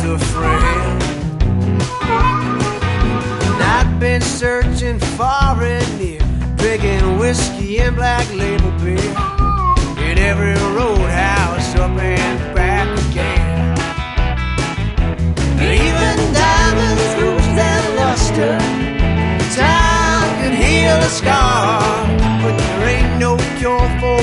a friend. And I've been searching far and near, drinking whiskey and black label beer in every roadhouse up and back again. Even diamonds, rubies, and luster, time can heal a scar, but there ain't no cure for